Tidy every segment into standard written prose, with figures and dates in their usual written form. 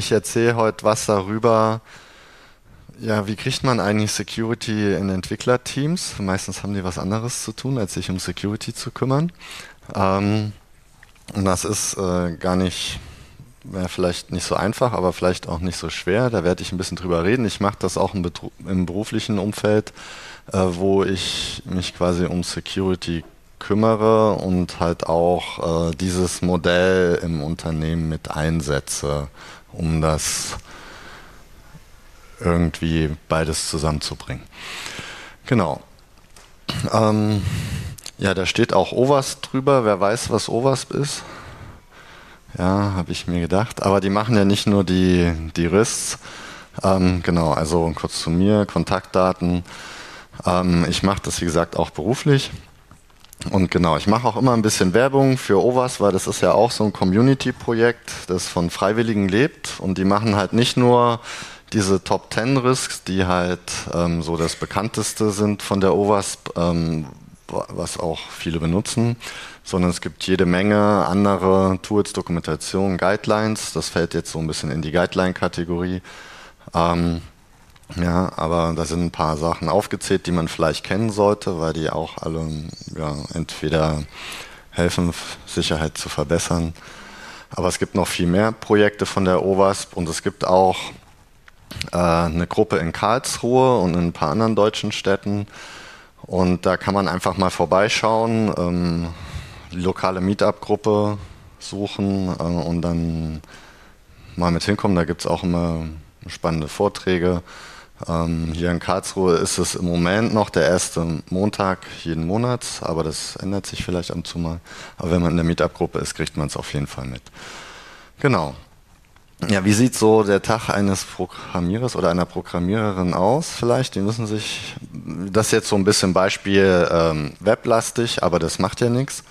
Ich erzähle heute was darüber, ja, wie kriegt man eigentlich Security in Entwicklerteams? Meistens haben die was anderes zu tun, als sich um Security zu kümmern. Ähm, und das ist gar nicht, vielleicht nicht so einfach, aber vielleicht auch nicht so schwer. Da werde ich ein bisschen drüber reden. Ich mache das auch im beruflichen Umfeld, wo ich mich quasi um Security kümmere und halt auch dieses Modell im Unternehmen mit einsetze, um das irgendwie beides zusammenzubringen. Genau. Ähm, ja, da steht auch OWASP drüber. Wer weiß, was OWASP ist? Ja, habe ich mir gedacht. Aber die machen ja nicht nur die Risks. Genau, also kurz zu mir, Kontaktdaten. Ich mache das, wie gesagt, auch beruflich. Und genau, ich mache auch immer ein bisschen Werbung für OWASP, weil das ist ja auch so ein Community-Projekt, das von Freiwilligen lebt. Und die machen halt nicht nur diese Top 10 Risks, die halt so das bekannteste sind von der OWASP, was auch viele benutzen, sondern es gibt jede Menge andere Tools, Dokumentation, Guidelines. Das fällt jetzt so ein bisschen in die Guideline-Kategorie. Ja, aber da sind ein paar Sachen aufgezählt, die man vielleicht kennen sollte, weil die auch alle ja, entweder helfen, Sicherheit zu verbessern. Aber es gibt noch viel mehr Projekte von der OWASP und es gibt auch eine Gruppe in Karlsruhe und in ein paar anderen deutschen Städten. Und da kann man einfach mal vorbeischauen, die lokale Meetup-Gruppe suchen und dann mal mit hinkommen. Da gibt es auch immer spannende Vorträge. Hier in Karlsruhe ist es im Moment noch der erste Montag jeden Monat, aber das ändert sich vielleicht ab und zu mal. Aber wenn man in der Meetup-Gruppe ist, kriegt man es auf jeden Fall mit. Genau. Ja, wie sieht so der Tag eines Programmierers oder einer Programmiererin aus vielleicht? Die müssen sich, das ist jetzt so ein bisschen Beispiel weblastig, aber das macht ja nichts.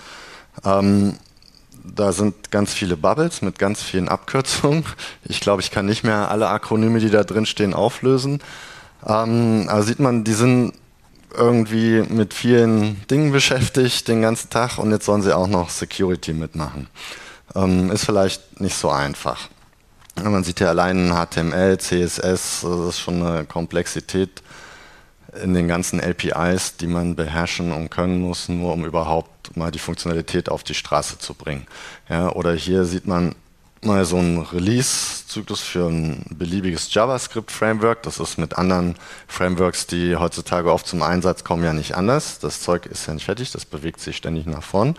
Da sind ganz viele Bubbles mit ganz vielen Abkürzungen. Ich glaube, ich kann nicht mehr alle Akronyme, die da drin stehen, auflösen. Aber sieht man, die sind irgendwie mit vielen Dingen beschäftigt den ganzen Tag und jetzt sollen sie auch noch Security mitmachen. Ist vielleicht nicht so einfach. Man sieht ja allein HTML, CSS, das ist schon eine Komplexität in den ganzen APIs, die man beherrschen und können muss, nur um überhaupt mal die Funktionalität auf die Straße zu bringen. Ja, oder hier sieht man mal so einen Release-Zyklus für ein beliebiges JavaScript-Framework. Das ist mit anderen Frameworks, die heutzutage oft zum Einsatz kommen, ja nicht anders. Das Zeug ist ja nicht fertig, das bewegt sich ständig nach vorn.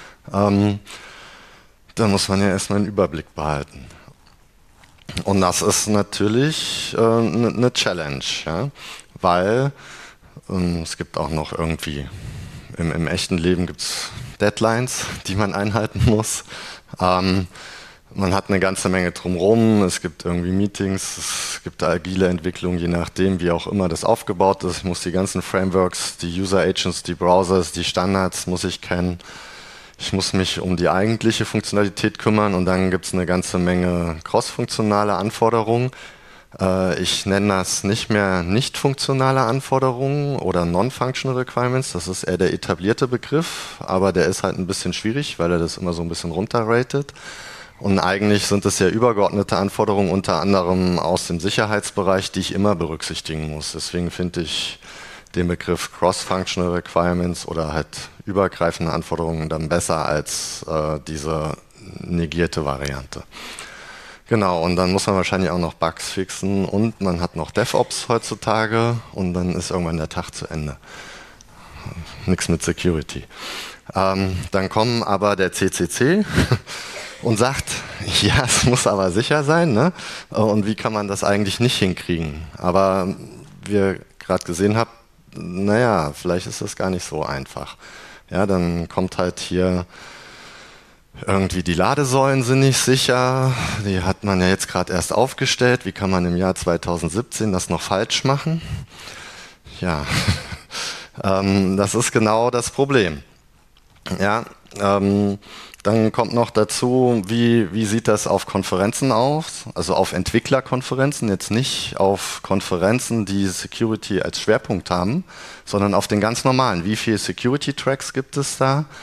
Da muss man ja erstmal einen Überblick behalten. Und das ist natürlich eine Challenge, ja? Weil es gibt auch noch irgendwie, im echten Leben gibt es Deadlines, die man einhalten muss. Man hat eine ganze Menge drumherum, es gibt irgendwie Meetings, es gibt agile Entwicklung, je nachdem, wie auch immer das aufgebaut ist. Ich muss die ganzen Frameworks, die User Agents, die Browsers, die Standards muss ich kennen. Ich muss mich um die eigentliche Funktionalität kümmern und dann gibt es eine ganze Menge cross-funktionale Anforderungen. Ich nenne das nicht mehr nicht-funktionale Anforderungen oder Non-Functional Requirements. Das ist eher der etablierte Begriff, aber der ist halt ein bisschen schwierig, weil er das immer so ein bisschen runterratet. Und eigentlich sind es ja übergeordnete Anforderungen, unter anderem aus dem Sicherheitsbereich, die ich immer berücksichtigen muss. Deswegen finde ich den Begriff Cross-Functional Requirements oder halt übergreifende Anforderungen dann besser als diese negierte Variante. Genau, und dann muss man wahrscheinlich auch noch Bugs fixen und man hat noch DevOps heutzutage und dann ist irgendwann der Tag zu Ende. Nichts mit Security. Dann kommt aber der CCC und sagt, ja, es muss aber sicher sein, ne? Und wie kann man das eigentlich nicht hinkriegen? Aber wie ihr gerade gesehen habt, naja, vielleicht ist das gar nicht so einfach. Ja, dann kommt halt hier irgendwie die Ladesäulen sind nicht sicher, die hat man ja jetzt gerade erst aufgestellt. Wie kann man im Jahr 2017 das noch falsch machen? Ja, das ist genau das Problem. Ja, dann kommt noch dazu, wie sieht das auf Konferenzen aus? Also auf Entwicklerkonferenzen, jetzt nicht auf Konferenzen, die Security als Schwerpunkt haben, sondern auf den ganz normalen. Wie viele Security-Tracks gibt es da?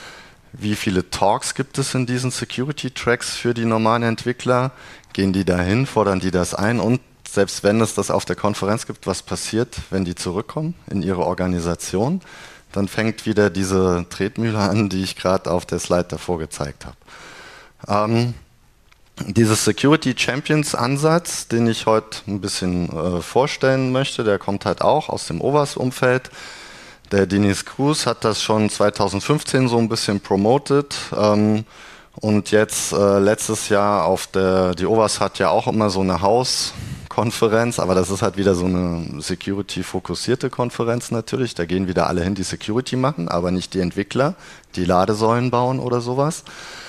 Wie viele Talks gibt es in diesen Security-Tracks für die normalen Entwickler? Gehen die dahin, fordern die das ein? Und selbst wenn es das auf der Konferenz gibt, was passiert, wenn die zurückkommen in ihre Organisation? Dann fängt wieder diese Tretmühle an, die ich gerade auf der Slide davor gezeigt habe. Dieses Security Champions Ansatz, den ich heute ein bisschen vorstellen möchte, der kommt halt auch aus dem OWASP-Umfeld. Der Dennis Cruz hat das schon 2015 so ein bisschen promoted und jetzt letztes Jahr die OWASP hat ja auch immer so eine Hauskonferenz, aber das ist halt wieder so eine Security-fokussierte Konferenz natürlich. Da gehen wieder alle hin, die Security machen, aber nicht die Entwickler, die Ladesäulen bauen oder sowas.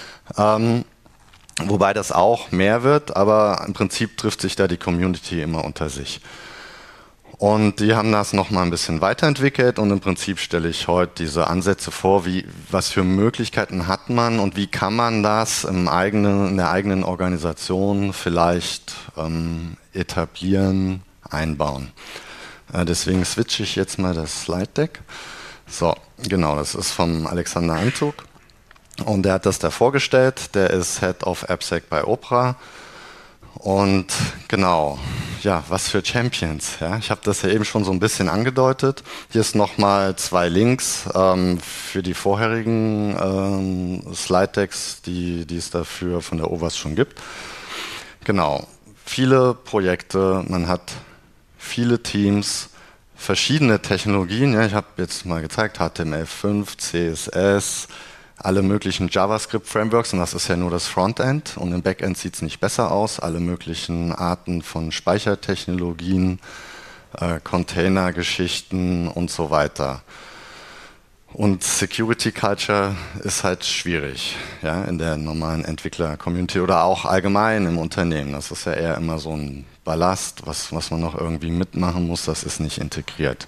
Wobei das auch mehr wird, aber im Prinzip trifft sich da die Community immer unter sich. Und die haben das nochmal ein bisschen weiterentwickelt und im Prinzip stelle ich heute diese Ansätze vor, was für Möglichkeiten hat man und wie kann man das in der eigenen Organisation vielleicht etablieren, einbauen. Deswegen switche ich jetzt mal das Slide Deck. So, genau, das ist vom Alexander Antug und der hat das da vorgestellt. Der ist Head of AppSec bei Opera. Und genau, ja, was für Champions. Ja? Ich habe das ja eben schon so ein bisschen angedeutet. Hier ist nochmal 2 Links für die vorherigen Slide-Decks, die es dafür von der OWASP schon gibt. Genau, viele Projekte, man hat viele Teams, verschiedene Technologien. Ja? Ich habe jetzt mal gezeigt, HTML5, CSS, alle möglichen JavaScript-Frameworks und das ist ja nur das Frontend und im Backend sieht es nicht besser aus. Alle möglichen Arten von Speichertechnologien, Container-Geschichten und so weiter. Und Security Culture ist halt schwierig, ja, in der normalen Entwickler-Community oder auch allgemein im Unternehmen. Das ist ja eher immer so ein Ballast, was man noch irgendwie mitmachen muss, das ist nicht integriert.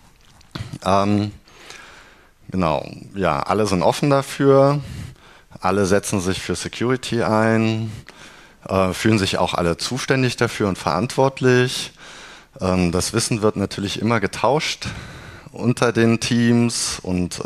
Genau, ja, alle sind offen dafür, alle setzen sich für Security ein, fühlen sich auch alle zuständig dafür und verantwortlich. Das Wissen wird natürlich immer getauscht unter den Teams und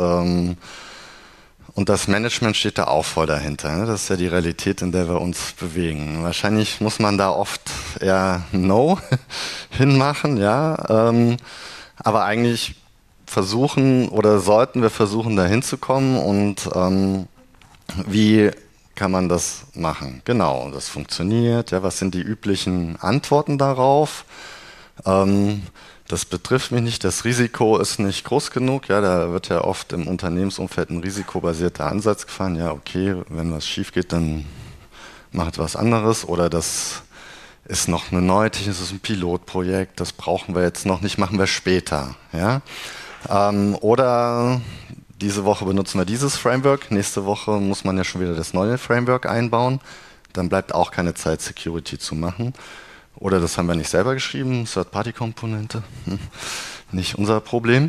das Management steht da auch voll dahinter. Ne? Das ist ja die Realität, in der wir uns bewegen. Wahrscheinlich muss man da oft eher No hinmachen, ja, aber eigentlich sollten wir versuchen, da hinzukommen und wie kann man das machen? Genau, das funktioniert. Ja, was sind die üblichen Antworten darauf? Das betrifft mich nicht, das Risiko ist nicht groß genug. Ja, da wird ja oft im Unternehmensumfeld ein risikobasierter Ansatz gefahren. Ja, okay, wenn was schief geht, dann macht was anderes oder das ist noch eine neue Technik, das ist ein Pilotprojekt, das brauchen wir jetzt noch nicht, machen wir später. Ja? Oder diese Woche benutzen wir dieses Framework, nächste Woche muss man ja schon wieder das neue Framework einbauen, dann bleibt auch keine Zeit, Security zu machen. Oder das haben wir nicht selber geschrieben, Third-Party-Komponente, nicht unser Problem.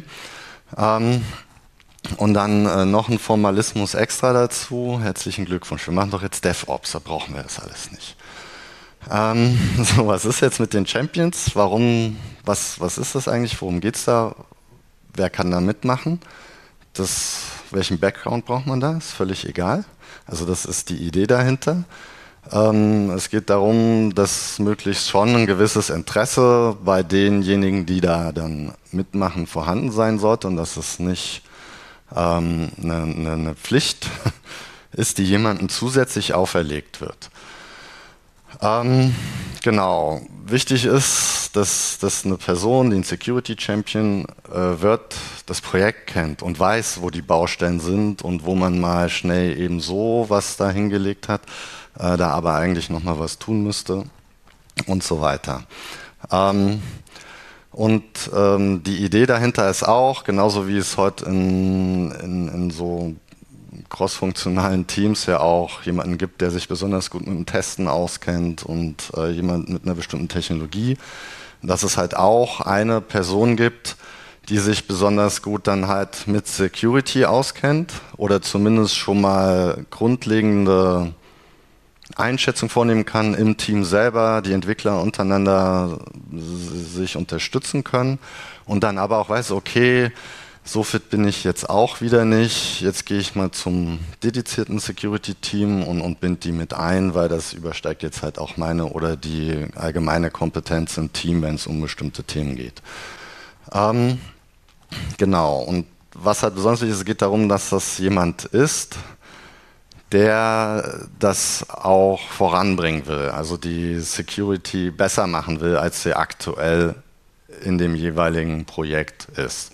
Und dann noch ein Formalismus extra dazu, herzlichen Glückwunsch, wir machen doch jetzt DevOps, da brauchen wir das alles nicht. So, was ist jetzt mit den Champions? Was ist das eigentlich? Worum geht es da? Wer kann da mitmachen? Welchen Background braucht man da? Ist völlig egal. Also das ist die Idee dahinter. Es geht darum, dass möglichst schon ein gewisses Interesse bei denjenigen, die da dann mitmachen, vorhanden sein sollte und dass es nicht eine Pflicht ist, die jemandem zusätzlich auferlegt wird. Genau. Wichtig ist, dass eine Person, die ein Security Champion wird, das Projekt kennt und weiß, wo die Baustellen sind und wo man mal schnell eben so was da hingelegt hat, da aber eigentlich nochmal was tun müsste und so weiter. Die Idee dahinter ist auch, genauso wie es heute in so crossfunktionalen Teams ja auch jemanden gibt, der sich besonders gut mit dem Testen auskennt und jemand mit einer bestimmten Technologie, dass es halt auch eine Person gibt, die sich besonders gut dann halt mit Security auskennt oder zumindest schon mal grundlegende Einschätzung vornehmen kann im Team selber, die Entwickler untereinander sich unterstützen können und dann aber auch weiß, okay, so fit bin ich jetzt auch wieder nicht. Jetzt gehe ich mal zum dedizierten Security-Team und binde die mit ein, weil das übersteigt jetzt halt auch meine oder die allgemeine Kompetenz im Team, wenn es um bestimmte Themen geht. Genau, und was halt besonders wichtig ist, es geht darum, dass das jemand ist, der das auch voranbringen will, also die Security besser machen will, als sie aktuell in dem jeweiligen Projekt ist.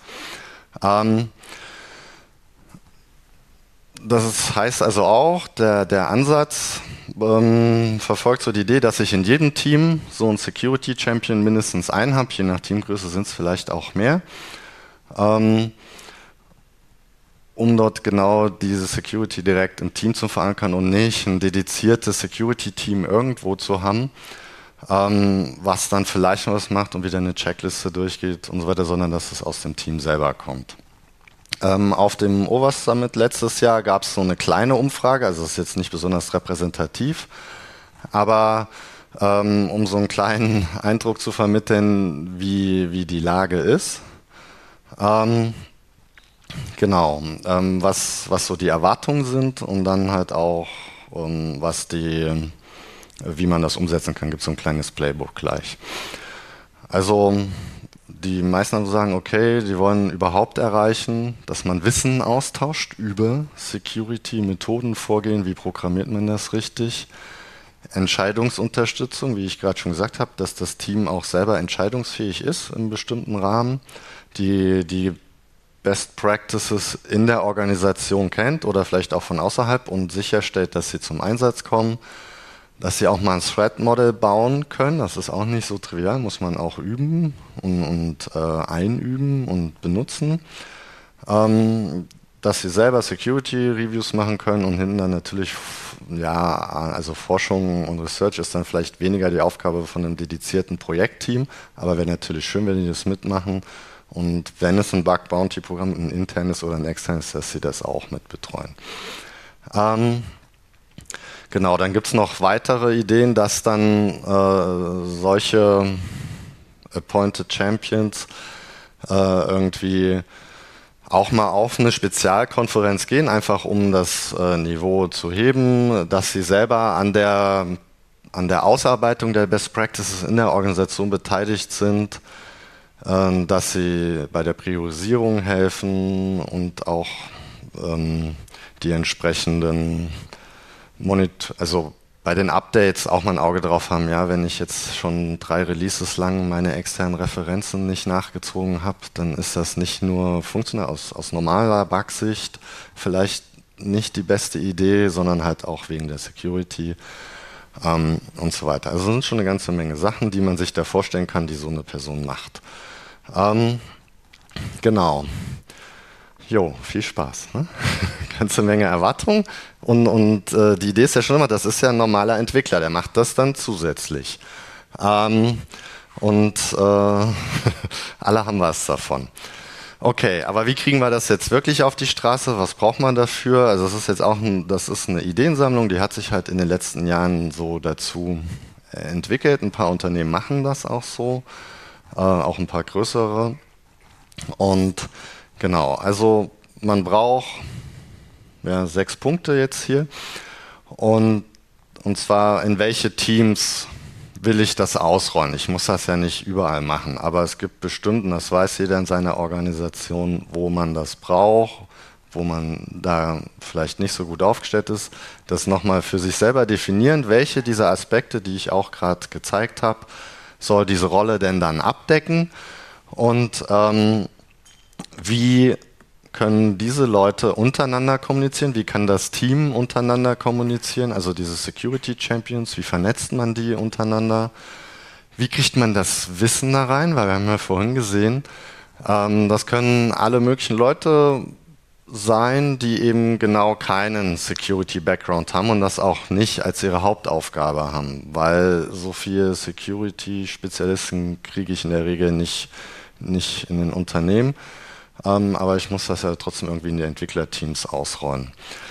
Das heißt also auch, der Ansatz verfolgt so die Idee, dass ich in jedem Team so einen Security Champion mindestens einen habe, je nach Teamgröße sind es vielleicht auch mehr, um dort genau diese Security direkt im Team zu verankern und nicht ein dediziertes Security-Team irgendwo zu haben, was dann vielleicht noch was macht und wieder eine Checkliste durchgeht und so weiter, sondern dass es aus dem Team selber kommt. Auf dem OWASP Summit letztes Jahr gab es so eine kleine Umfrage, also das ist jetzt nicht besonders repräsentativ, aber um so einen kleinen Eindruck zu vermitteln, wie die Lage ist. Genau, was so die Erwartungen sind und dann halt auch, wie man das umsetzen kann, gibt es so ein kleines Playbook gleich. Also die meisten sagen, okay, die wollen überhaupt erreichen, dass man Wissen austauscht über Security, Methoden, Vorgehen, wie programmiert man das richtig, Entscheidungsunterstützung, wie ich gerade schon gesagt habe, dass das Team auch selber entscheidungsfähig ist in bestimmten Rahmen, die Best Practices in der Organisation kennt oder vielleicht auch von außerhalb und sicherstellt, dass sie zum Einsatz kommen, dass sie auch mal ein Threat-Model bauen können. Das ist auch nicht so trivial, muss man auch üben und einüben und benutzen. Dass sie selber Security-Reviews machen können und hinten dann natürlich, ja, also Forschung und Research ist dann vielleicht weniger die Aufgabe von einem dedizierten Projektteam, aber wäre natürlich schön, wenn die das mitmachen. Und wenn es ein Bug-Bounty-Programm, ein internes oder ein externes, dass sie das auch mit betreuen. Genau, dann gibt es noch weitere Ideen, dass dann solche Appointed Champions irgendwie auch mal auf eine Spezialkonferenz gehen, einfach um das Niveau zu heben, dass sie selber an der Ausarbeitung der Best Practices in der Organisation beteiligt sind, dass sie bei der Priorisierung helfen und auch die entsprechenden also bei den Updates auch mal ein Auge drauf haben, ja, wenn ich jetzt schon 3 Releases lang meine externen Referenzen nicht nachgezogen habe, dann ist das nicht nur funktional aus normaler Bugsicht vielleicht nicht die beste Idee, sondern halt auch wegen der Security und so weiter. Also sind schon eine ganze Menge Sachen, die man sich da vorstellen kann, die so eine Person macht. Genau. Jo, viel Spaß. Ne? Ganze Menge Erwartungen. Und die Idee ist ja schon immer, das ist ja ein normaler Entwickler, der macht das dann zusätzlich. Alle haben was davon. Okay, aber wie kriegen wir das jetzt wirklich auf die Straße? Was braucht man dafür? Also das ist jetzt auch das ist eine Ideensammlung, die hat sich halt in den letzten Jahren so dazu entwickelt. Ein paar Unternehmen machen das auch so, auch ein paar größere. Und genau, also man braucht 6 Punkte jetzt hier. Und zwar, in welche Teams will ich das ausrollen? Ich muss das ja nicht überall machen, aber es gibt bestimmt, und das weiß jeder in seiner Organisation, wo man das braucht, wo man da vielleicht nicht so gut aufgestellt ist, das nochmal für sich selber definieren, welche dieser Aspekte, die ich auch gerade gezeigt habe, soll diese Rolle denn dann abdecken und wie können diese Leute untereinander kommunizieren? Wie kann das Team untereinander kommunizieren? Also diese Security Champions, wie vernetzt man die untereinander? Wie kriegt man das Wissen da rein? Weil wir haben ja vorhin gesehen, das können alle möglichen Leute sein, die eben genau keinen Security-Background haben und das auch nicht als ihre Hauptaufgabe haben, weil so viele Security-Spezialisten kriege ich in der Regel nicht in den Unternehmen. Aber ich muss das ja trotzdem irgendwie in die Entwicklerteams ausrollen.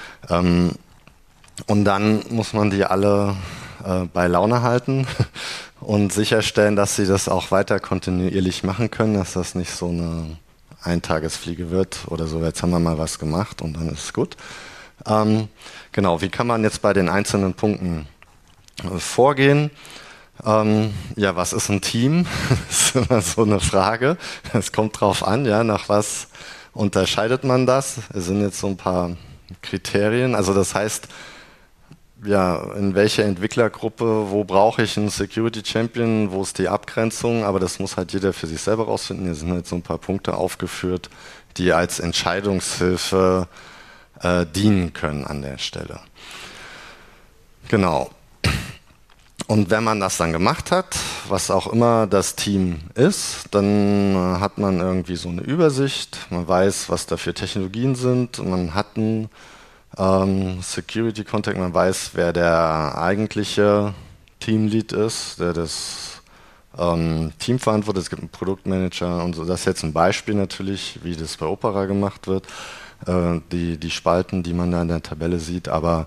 Und dann muss man die alle bei Laune halten und sicherstellen, dass sie das auch weiter kontinuierlich machen können, dass das nicht so eine Eintagesfliege wird oder so, jetzt haben wir mal was gemacht und dann ist es gut. Genau, wie kann man jetzt bei den einzelnen Punkten vorgehen? Ja, was ist ein Team? Das ist immer so eine Frage. Es kommt drauf an, ja, nach was unterscheidet man das? Es sind jetzt so ein paar Kriterien. Also das heißt, ja, in welcher Entwicklergruppe, wo brauche ich einen Security Champion, wo ist die Abgrenzung? Aber das muss halt jeder für sich selber rausfinden. Hier sind jetzt so ein paar Punkte aufgeführt, die als Entscheidungshilfe dienen können an der Stelle. Genau. Und wenn man das dann gemacht hat, was auch immer das Team ist, dann hat man irgendwie so eine Übersicht, man weiß, was da für Technologien sind, man hat einen Security Contact, man weiß, wer der eigentliche Teamlead ist, der das Team verantwortet. Es gibt einen Produktmanager und so. Das ist jetzt ein Beispiel natürlich, wie das bei Opera gemacht wird, die Spalten, die man da in der Tabelle sieht, aber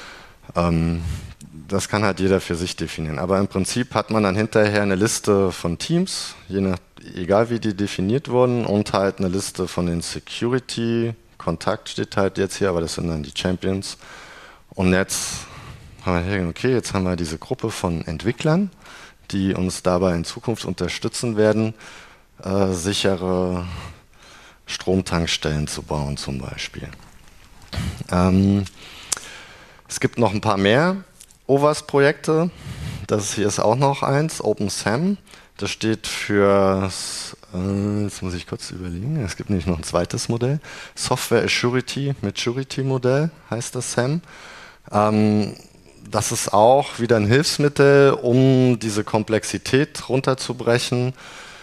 das kann halt jeder für sich definieren. Aber im Prinzip hat man dann hinterher eine Liste von Teams, egal wie die definiert wurden, und halt eine Liste von den Security-Kontakt steht halt jetzt hier, aber das sind dann die Champions. Und jetzt haben wir, okay, jetzt haben wir diese Gruppe von Entwicklern, die uns dabei in Zukunft unterstützen werden, sichere Stromtankstellen zu bauen zum Beispiel. Es gibt noch ein paar mehr OWASP-Projekte. Das hier ist auch noch eins, OpenSAM. Das steht für, jetzt muss ich kurz überlegen, es gibt nämlich noch ein zweites Modell. Software Assurity Maturity-Modell heißt das SAM. Das ist auch wieder ein Hilfsmittel, um diese Komplexität runterzubrechen.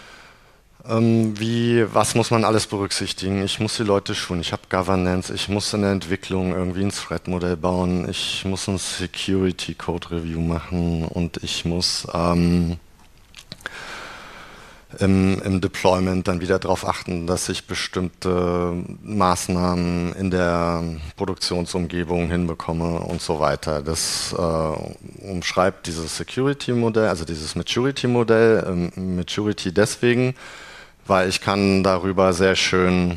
Was muss man alles berücksichtigen? Ich muss die Leute schulen, ich habe Governance, ich muss in der Entwicklung irgendwie ein Threat-Modell bauen, ich muss ein Security-Code-Review machen und ich muss im Deployment dann wieder darauf achten, dass ich bestimmte Maßnahmen in der Produktionsumgebung hinbekomme und so weiter. Das umschreibt dieses Security-Modell, also dieses Maturity-Modell. Maturity deswegen, weil ich kann darüber sehr schön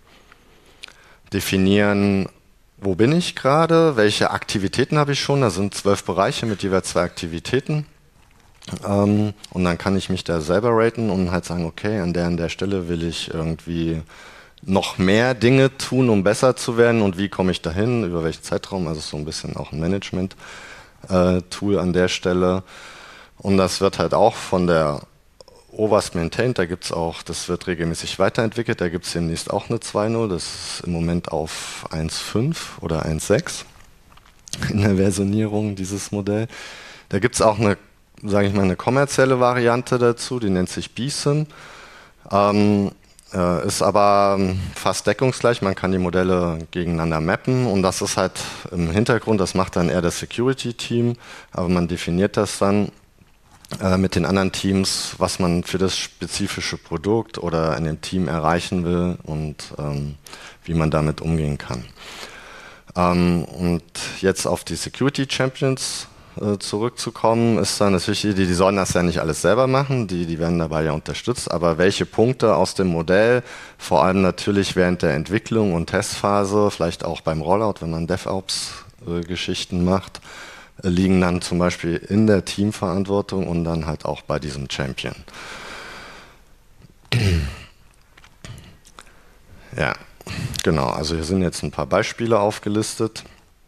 definieren, wo bin ich gerade, welche Aktivitäten habe ich schon. Da sind 12 Bereiche mit jeweils 2 Aktivitäten. Und dann kann ich mich da selber raten und halt sagen, okay, an der Stelle will ich irgendwie noch mehr Dinge tun, um besser zu werden und wie komme ich dahin, über welchen Zeitraum, also so ein bisschen auch ein Management-Tool an der Stelle. Und das wird halt auch von der OWASP maintained, das wird regelmäßig weiterentwickelt, da gibt es demnächst auch eine 2.0, das ist im Moment auf 1.5 oder 1.6 in der Versionierung dieses Modell. Da gibt es auch eine kommerzielle Variante dazu, die nennt sich BSIM. Ist aber fast deckungsgleich, man kann die Modelle gegeneinander mappen und das ist halt im Hintergrund, das macht dann eher das Security-Team, aber man definiert das dann mit den anderen Teams, was man für das spezifische Produkt oder in dem Team erreichen will und wie man damit umgehen kann. Und jetzt auf die Security Champions zurückzukommen, ist dann natürlich, die sollen das ja nicht alles selber machen, die werden dabei ja unterstützt, aber welche Punkte aus dem Modell, vor allem natürlich während der Entwicklung und Testphase, vielleicht auch beim Rollout, wenn man DevOps-Geschichten macht, liegen dann zum Beispiel in der Teamverantwortung und dann halt auch bei diesem Champion. Ja, genau, also hier sind jetzt ein paar Beispiele aufgelistet,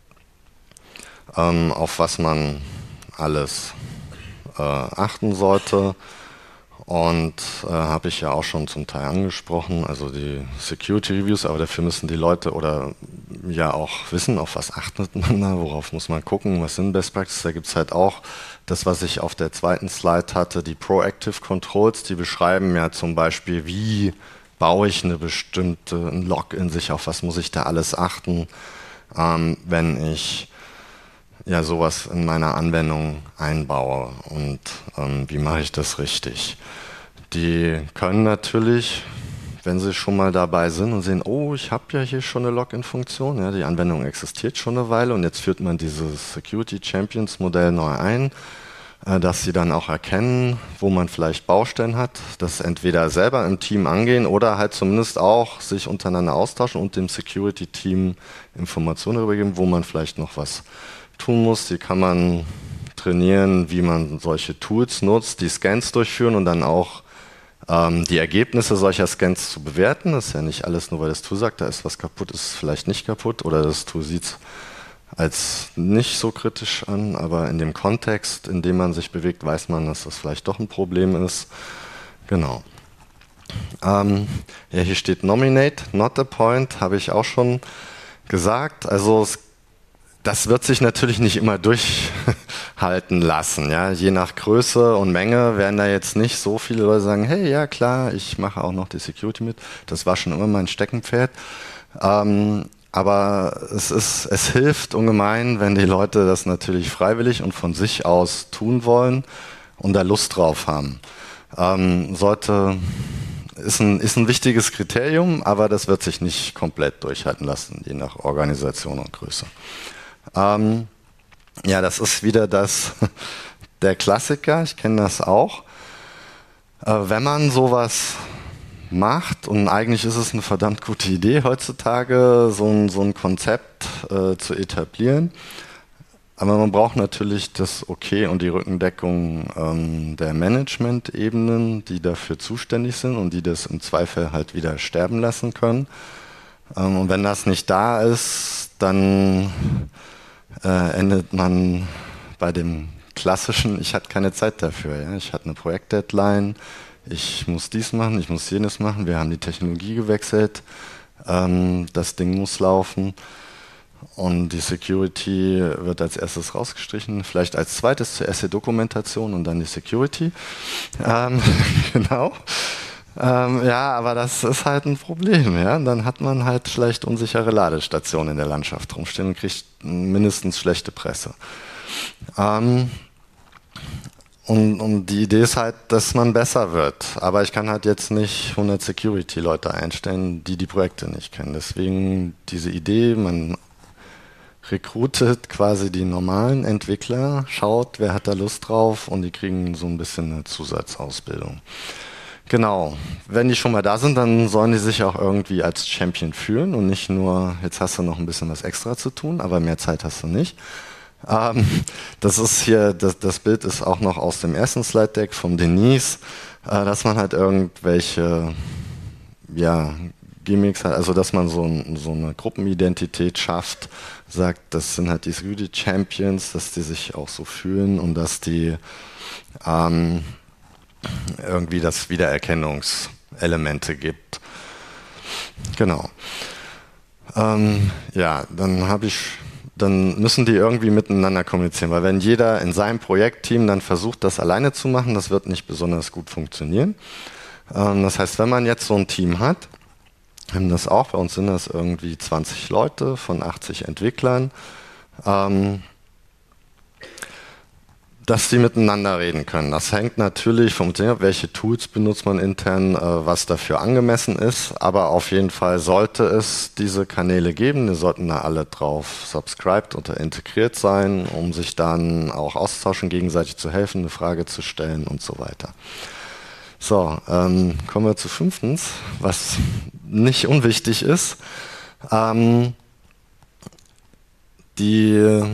auf was man alles achten sollte. Und habe ich ja auch schon zum Teil angesprochen, also die Security Reviews, aber dafür müssen die Leute oder ja auch wissen, auf was achtet man da, worauf muss man gucken, was sind Best Practices. Da gibt es halt auch das, was ich auf der zweiten Slide hatte, die Proactive Controls, die beschreiben ja zum Beispiel, wie baue ich eine bestimmte ein Log in sich, auf was muss ich da alles achten, wenn ich ja sowas in meiner Anwendung einbaue und wie mache ich das richtig. Die können natürlich, wenn sie schon mal dabei sind und sehen, oh, ich habe ja hier schon eine Login-Funktion, ja, die Anwendung existiert schon eine Weile und jetzt führt man dieses Security Champions Modell neu ein, dass sie dann auch erkennen, wo man vielleicht Baustellen hat, das entweder selber im Team angehen oder halt zumindest auch sich untereinander austauschen und dem Security-Team Informationen darüber geben, wo man vielleicht noch was tun muss. Die kann man trainieren, wie man solche Tools nutzt, die Scans durchführen und dann auch die Ergebnisse solcher Scans zu bewerten. Das ist ja nicht alles nur, weil das Tool sagt, da ist was kaputt, ist es vielleicht nicht kaputt oder das Tool sieht es als nicht so kritisch an, aber in dem Kontext, in dem man sich bewegt, weiß man, dass das vielleicht doch ein Problem ist. Genau. Ja, hier steht Nominate, not appoint, habe ich auch schon gesagt. Also das wird sich natürlich nicht immer durchhalten lassen. Ja? Je nach Größe und Menge werden da jetzt nicht so viele Leute sagen, hey, ja klar, ich mache auch noch die Security mit. Das war schon immer mein Steckenpferd. Aber es hilft ungemein, wenn die Leute das natürlich freiwillig und von sich aus tun wollen und da Lust drauf haben. Ist ein wichtiges Kriterium, aber das wird sich nicht komplett durchhalten lassen, je nach Organisation und Größe. Ja, das ist wieder der Klassiker, ich kenne das auch. Wenn man sowas macht, und eigentlich ist es eine verdammt gute Idee heutzutage, so ein Konzept zu etablieren. Aber man braucht natürlich das Okay und die Rückendeckung der Management-Ebenen, die dafür zuständig sind und die das im Zweifel halt wieder sterben lassen können. Und wenn das nicht da ist, dann endet man bei dem klassischen, ich hatte keine Zeit dafür. Ja? Ich hatte eine Projektdeadline, ich muss dies machen, ich muss jenes machen, wir haben die Technologie gewechselt, das Ding muss laufen und die Security wird als erstes rausgestrichen, vielleicht als zweites zuerst die Dokumentation und dann die Security. Genau. Ja, aber das ist halt ein Problem. Ja? Und dann hat man halt vielleicht unsichere Ladestationen in der Landschaft rumstehen und kriegt mindestens schlechte Presse. Und die Idee ist halt, dass man besser wird. Aber ich kann halt jetzt nicht 100 Security-Leute einstellen, die Projekte nicht kennen. Deswegen diese Idee, man recruitet quasi die normalen Entwickler, schaut, wer hat da Lust drauf und die kriegen so ein bisschen eine Zusatzausbildung. Genau, wenn die schon mal da sind, dann sollen die sich auch irgendwie als Champion fühlen und nicht nur, jetzt hast du noch ein bisschen was extra zu tun, aber mehr Zeit hast du nicht. Das ist hier, das Bild ist auch noch aus dem ersten Slide-Deck vom Denise, dass man halt irgendwelche Gimmicks hat, also dass man so eine Gruppenidentität schafft, sagt, das sind halt die Security Champions, dass die sich auch so fühlen und dass die irgendwie das Wiedererkennungselemente gibt. Genau. Ja, dann müssen die irgendwie miteinander kommunizieren, weil wenn jeder in seinem Projektteam dann versucht, das alleine zu machen, das wird nicht besonders gut funktionieren. Das heißt, wenn man jetzt so ein Team hat, haben das auch, bei uns sind das irgendwie 20 Leute von 80 Entwicklern, dass die miteinander reden können. Das hängt natürlich vom Thema ab, welche Tools benutzt man intern, was dafür angemessen ist, aber auf jeden Fall sollte es diese Kanäle geben, die sollten da alle drauf subscribed oder integriert sein, um sich dann auch austauschen, gegenseitig zu helfen, eine Frage zu stellen und so weiter. So, kommen wir zu 5., was nicht unwichtig ist. Die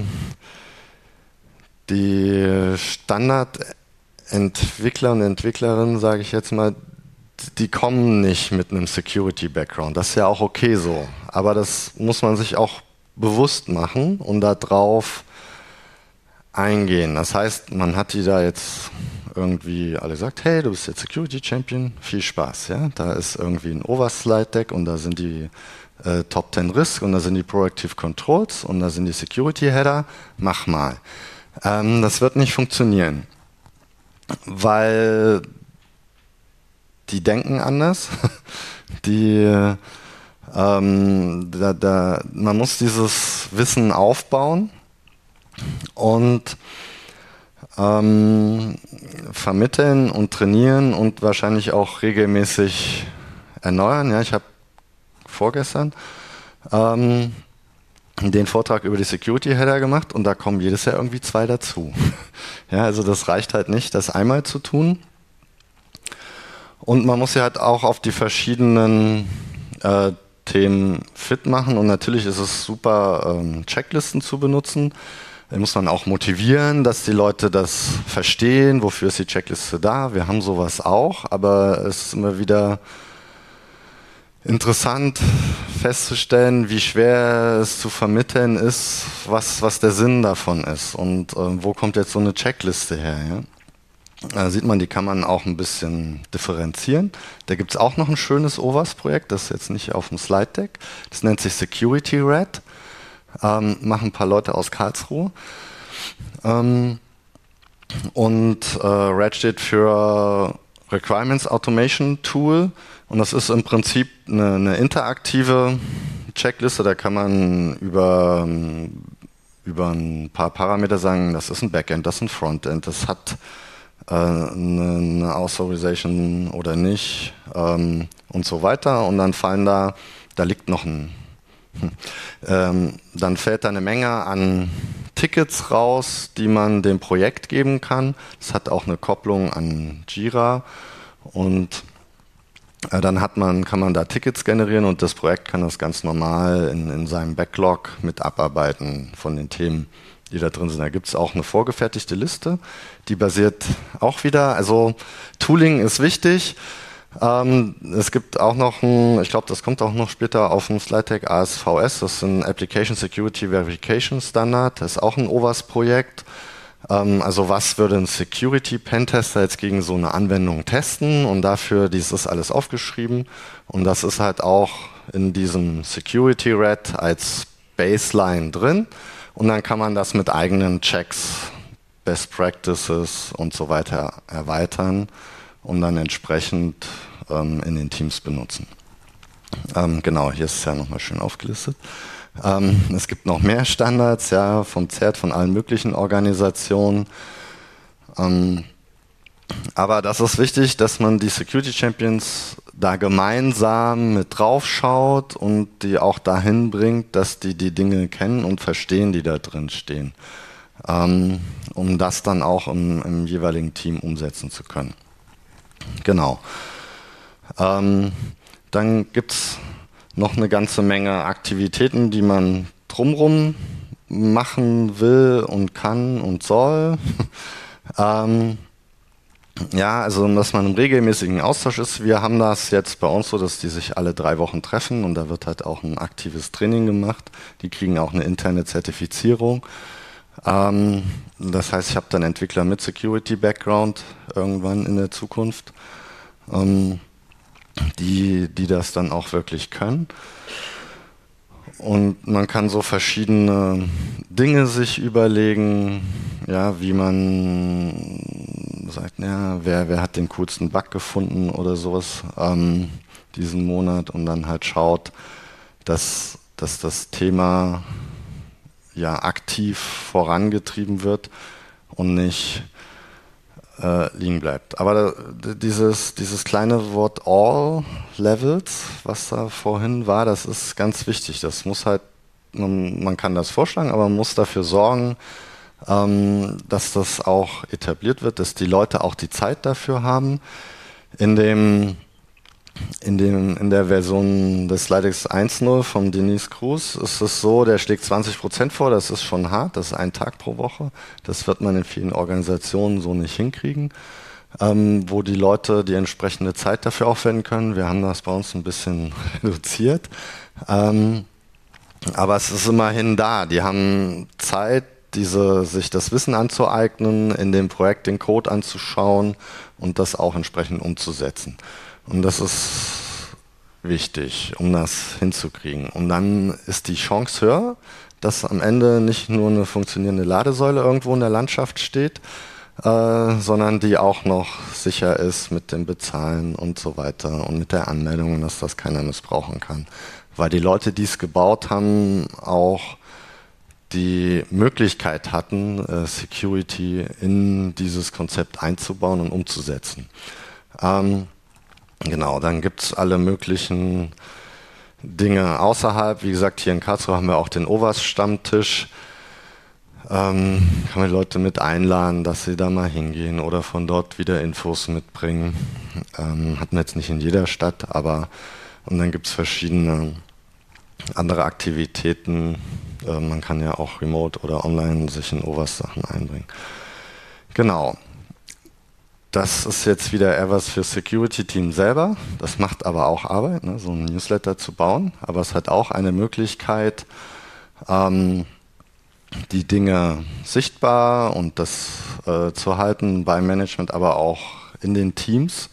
Standardentwickler und Entwicklerinnen, sage ich jetzt mal, die kommen nicht mit einem Security-Background. Das ist ja auch okay so. Aber das muss man sich auch bewusst machen und darauf eingehen. Das heißt, man hat die da jetzt irgendwie alle gesagt, hey, du bist jetzt Security Champion, viel Spaß. Ja? Da ist irgendwie ein Overslide-Deck und da sind die Top 10 Risk und da sind die Proactive Controls und da sind die Security Header, mach mal. Das wird nicht funktionieren, weil die denken anders. Man muss dieses Wissen aufbauen und vermitteln und trainieren und wahrscheinlich auch regelmäßig erneuern. Ja, ich habe vorgestern den Vortrag über die Security Header gemacht und da kommen jedes Jahr irgendwie 2 dazu. Ja, also das reicht halt nicht, das einmal zu tun. Und man muss ja halt auch auf die verschiedenen Themen fit machen und natürlich ist es super, Checklisten zu benutzen. Da muss man auch motivieren, dass die Leute das verstehen, wofür ist die Checkliste da. Wir haben sowas auch, aber es ist immer wieder interessant festzustellen, wie schwer es zu vermitteln ist, was der Sinn davon ist und wo kommt jetzt so eine Checkliste her. Ja? Da sieht man, die kann man auch ein bisschen differenzieren. Da gibt es auch noch ein schönes OWASP-Projekt, das ist jetzt nicht auf dem Slide-Deck. Das nennt sich Security Red, machen ein paar Leute aus Karlsruhe. Red steht für Requirements Automation Tool. Und das ist im Prinzip eine interaktive Checkliste, da kann man über ein paar Parameter sagen, das ist ein Backend, das ist ein Frontend, das hat eine Authorization oder nicht und so weiter. Und dann fallen da liegt noch dann fällt da eine Menge an Tickets raus, die man dem Projekt geben kann. Das hat auch eine Kopplung an Jira und dann kann man da Tickets generieren und das Projekt kann das ganz normal in seinem Backlog mit abarbeiten von den Themen, die da drin sind. Da gibt es auch eine vorgefertigte Liste, die basiert auch wieder, also Tooling ist wichtig. Es gibt auch noch ich glaube, das kommt auch noch später auf dem Slide-Deck, ASVS, das ist ein Application Security Verification Standard, das ist auch ein OWASP-Projekt. Also was würde ein Security-Pentester jetzt gegen so eine Anwendung testen und dafür, dies ist alles aufgeschrieben und das ist halt auch in diesem Security Red als Baseline drin und dann kann man das mit eigenen Checks, Best Practices und so weiter erweitern und dann entsprechend in den Teams benutzen. Genau, hier ist es ja nochmal schön aufgelistet. Es gibt noch mehr Standards, ja, vom CERT, von allen möglichen Organisationen. Aber das ist wichtig, dass man die Security Champions da gemeinsam mit drauf schaut und die auch dahin bringt, dass die Dinge kennen und verstehen, die da drin stehen, um das dann auch im jeweiligen Team umsetzen zu können. Genau. Dann gibt es noch eine ganze Menge Aktivitäten, die man drumherum machen will und kann und soll. Ja, also dass man im regelmäßigen Austausch ist. Wir haben das jetzt bei uns so, dass die sich alle 3 Wochen treffen und da wird halt auch ein aktives Training gemacht. Die kriegen auch eine interne Zertifizierung. Das heißt, ich habe dann Entwickler mit Security-Background irgendwann in der Zukunft, die das dann auch wirklich können. Und man kann so verschiedene Dinge sich überlegen, ja, wie man sagt, ja, wer hat den coolsten Bug gefunden oder sowas diesen Monat und dann halt schaut, dass das Thema ja aktiv vorangetrieben wird und nicht liegen bleibt. Aber dieses kleine Wort All Levels, was da vorhin war, das ist ganz wichtig. Das muss halt, man kann das vorschlagen, aber man muss dafür sorgen, dass das auch etabliert wird, dass die Leute auch die Zeit dafür haben. In der Version des Slidex 1.0 von Denise Cruz ist es so, der schlägt 20% vor, das ist schon hart, das ist 1 Tag pro Woche. Das wird man in vielen Organisationen so nicht hinkriegen, wo die Leute die entsprechende Zeit dafür aufwenden können. Wir haben das bei uns ein bisschen reduziert, aber es ist immerhin da. Die haben Zeit, sich das Wissen anzueignen, in dem Projekt den Code anzuschauen und das auch entsprechend umzusetzen. Und das ist wichtig, um das hinzukriegen. Und dann ist die Chance höher, dass am Ende nicht nur eine funktionierende Ladesäule irgendwo in der Landschaft steht, sondern die auch noch sicher ist mit dem Bezahlen und so weiter und mit der Anmeldung, dass das keiner missbrauchen kann. Weil die Leute, die es gebaut haben, auch die Möglichkeit hatten, Security in dieses Konzept einzubauen und umzusetzen. Genau, dann gibt es alle möglichen Dinge außerhalb. Wie gesagt, hier in Karlsruhe haben wir auch den OWASP-Stammtisch. Kann man die Leute mit einladen, dass sie da mal hingehen oder von dort wieder Infos mitbringen. Hatten wir jetzt nicht in jeder Stadt, aber und dann gibt es verschiedene andere Aktivitäten. Man kann ja auch remote oder online sich in OWASP-Sachen einbringen. Genau. Das ist jetzt wieder eher was für Security-Team selber. Das macht aber auch Arbeit, ne, so ein Newsletter zu bauen. Aber es hat auch eine Möglichkeit, die Dinge sichtbar und das zu halten beim Management, aber auch in den Teams,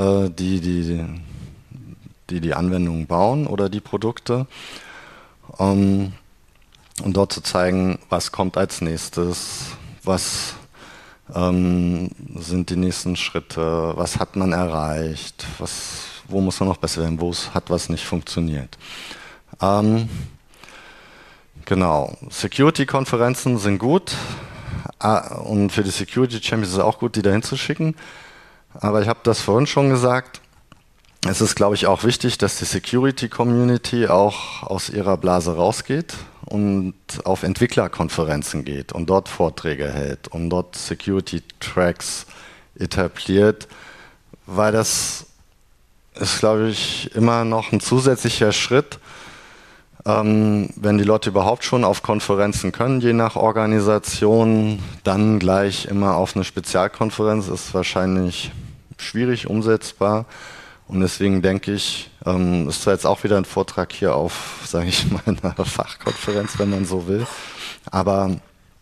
die Anwendungen bauen oder die Produkte. Und dort zu zeigen, was kommt als nächstes, was sind die nächsten Schritte, was hat man erreicht, wo muss man noch besser werden, wo hat was nicht funktioniert. Genau, Security-Konferenzen sind gut und für die Security Champions ist es auch gut, die dahin zu schicken. Aber ich habe das vorhin schon gesagt, es ist, glaube ich, auch wichtig, dass die Security-Community auch aus ihrer Blase rausgeht und auf Entwicklerkonferenzen geht und dort Vorträge hält und dort Security-Tracks etabliert, weil das ist, glaube ich, immer noch ein zusätzlicher Schritt, wenn die Leute überhaupt schon auf Konferenzen können, je nach Organisation, dann gleich immer auf eine Spezialkonferenz ist wahrscheinlich schwierig umsetzbar. Und deswegen denke ich, ist zwar jetzt auch wieder ein Vortrag hier auf, sage ich mal, einer Fachkonferenz, wenn man so will, aber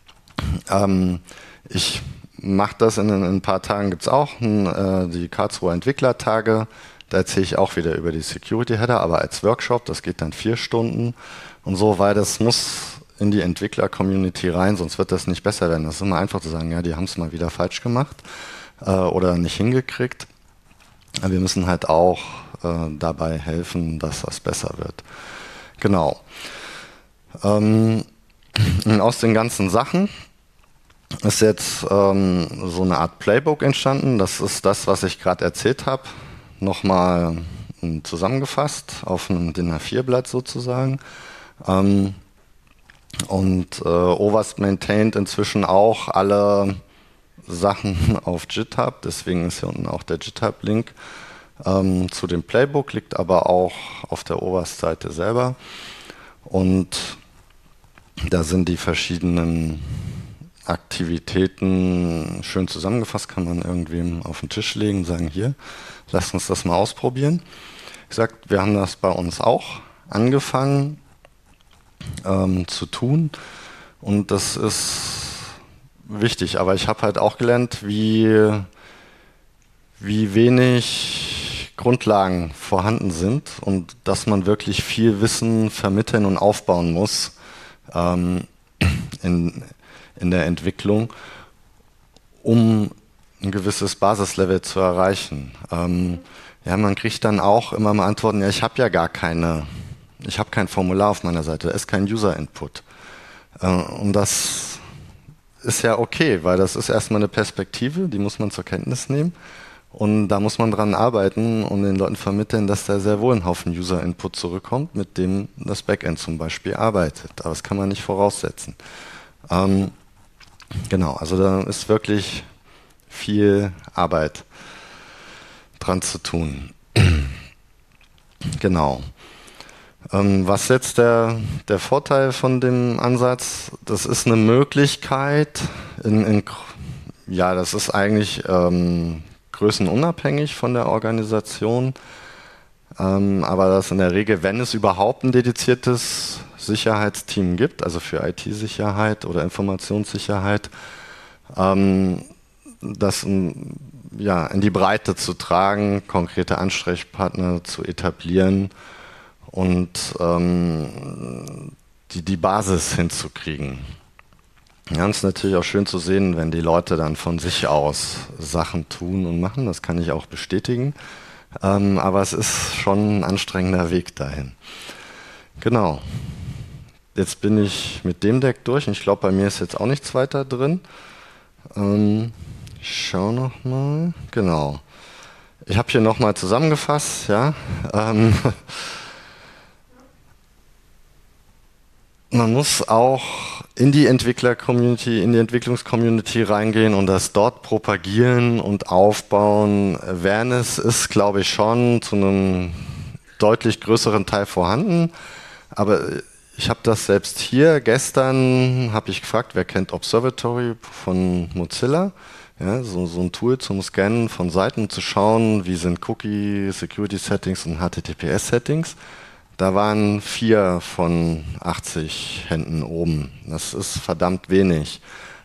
ich mache das in ein paar Tagen, gibt es auch die Karlsruher Entwicklertage, da erzähle ich auch wieder über die Security Header, aber als Workshop, das geht dann 4 Stunden und so, weil das muss in die Entwickler-Community rein, sonst wird das nicht besser werden. Das ist immer einfach zu sagen, ja, die haben es mal wieder falsch gemacht oder nicht hingekriegt. Wir müssen halt auch dabei helfen, dass das besser wird. Genau. Aus den ganzen Sachen ist jetzt so eine Art Playbook entstanden. Das ist das, was ich gerade erzählt habe, nochmal zusammengefasst auf einem DIN A4-Blatt sozusagen. Und OWASP maintaint inzwischen auch alle Sachen auf GitHub, deswegen ist hier unten auch der GitHub-Link zu dem Playbook, liegt aber auch auf der OWASP-Seite selber. Und da sind die verschiedenen Aktivitäten schön zusammengefasst, kann man irgendwem auf den Tisch legen und sagen, hier, lasst uns das mal ausprobieren. Wie gesagt, wir haben das bei uns auch angefangen zu tun und das ist wichtig, aber ich habe halt auch gelernt, wie wenig Grundlagen vorhanden sind und dass man wirklich viel Wissen vermitteln und aufbauen muss in der Entwicklung, um ein gewisses Basislevel zu erreichen. Ja, man kriegt dann auch immer mal Antworten, ja, ich habe kein Formular auf meiner Seite, da ist kein User-Input. Und das ist ja okay, weil das ist erstmal eine Perspektive, die muss man zur Kenntnis nehmen. Und da muss man dran arbeiten und den Leuten vermitteln, dass da sehr wohl ein Haufen User-Input zurückkommt, mit dem das Backend zum Beispiel arbeitet. Aber das kann man nicht voraussetzen. Genau, also da ist wirklich viel Arbeit dran zu tun. Genau. Was jetzt der Vorteil von dem Ansatz, das ist eine Möglichkeit, das ist eigentlich größenunabhängig von der Organisation, aber dass in der Regel, wenn es überhaupt ein dediziertes Sicherheitsteam gibt, also für IT-Sicherheit oder Informationssicherheit, das in die Breite zu tragen, konkrete Ansprechpartner zu etablieren und die Basis hinzukriegen. Ja, und es ist natürlich auch schön zu sehen, wenn die Leute dann von sich aus Sachen tun und machen, das kann ich auch bestätigen, aber es ist schon ein anstrengender Weg dahin. Genau. Jetzt bin ich mit dem Deck durch und ich glaube, bei mir ist jetzt auch nichts weiter drin. Ich schau nochmal. Genau. Ich habe hier nochmal zusammengefasst, ja. Man muss auch in die Entwickler-Community, in die Entwicklungs-Community reingehen und das dort propagieren und aufbauen. Awareness ist, glaube ich, schon zu einem deutlich größeren Teil vorhanden. Aber ich habe das selbst hier, gestern habe ich gefragt, wer kennt Observatory von Mozilla? Ja, so ein Tool zum Scannen von Seiten, zu schauen, wie sind Cookie, Security Settings und HTTPS Settings. Da waren 4 von 80 Händen oben. Das ist verdammt wenig.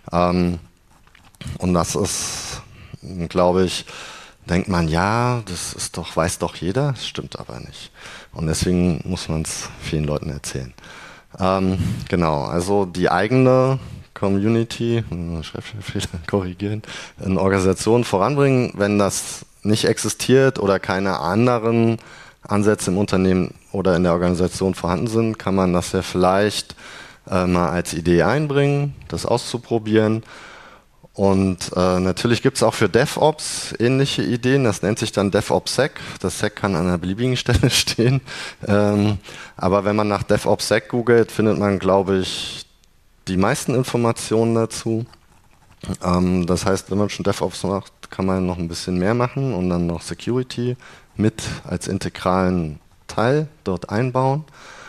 Und das ist, glaube ich, denkt man, ja, das ist doch, weiß doch jeder. Das stimmt aber nicht. Und deswegen muss man es vielen Leuten erzählen. Genau, also die eigene Community, Schreibfehler korrigieren, in Organisationen voranbringen, wenn das nicht existiert oder keine anderen Ansätze im Unternehmen oder in der Organisation vorhanden sind, kann man das ja vielleicht mal als Idee einbringen, das auszuprobieren. Und natürlich gibt es auch für DevOps ähnliche Ideen, das nennt sich dann DevOpsSec. Das Sec kann an einer beliebigen Stelle stehen. Aber wenn man nach DevOpsSec googelt, findet man, glaube ich, die meisten Informationen dazu. Das heißt, wenn man schon DevOps macht, kann man noch ein bisschen mehr machen und dann noch Security mit als integralen Teil dort einbauen.